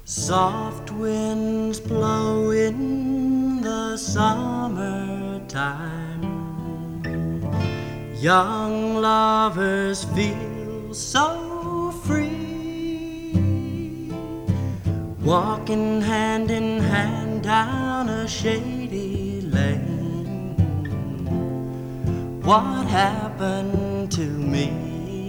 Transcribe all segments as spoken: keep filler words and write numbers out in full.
Soft winds blow in the summertime. Young lovers feel so free, walking hand in hand down a shady lane. What happened to me?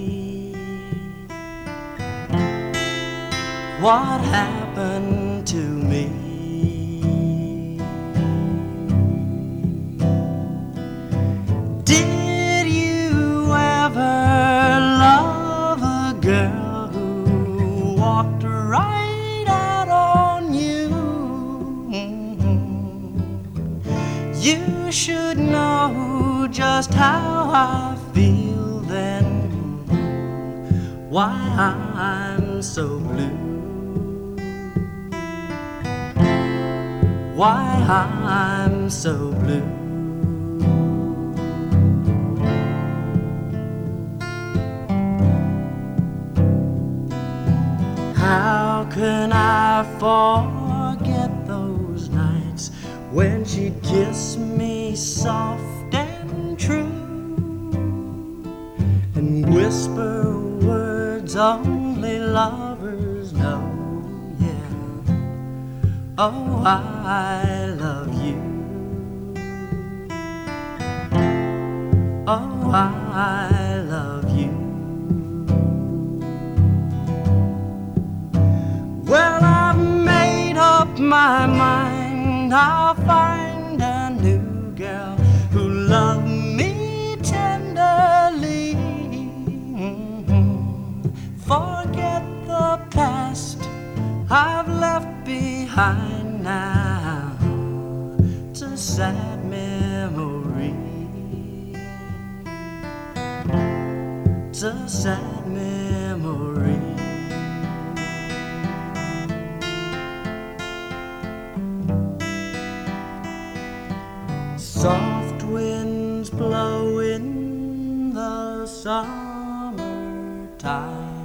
What happened to me? Did you ever love a girl who walked right out on you? You should know just how I feel then. Why I'm so blue, why I'm so blue. How can I forget those nights when she'd kiss me soft and true and whisper words only lovers know? Oh, I love you. Oh, I love you. Well, I've made up my mind. I'll find a new girl who loves me tenderly. Forget the past I've left behind now. It's a sad memory. It's a sad memory. Soft winds blow in the summertime.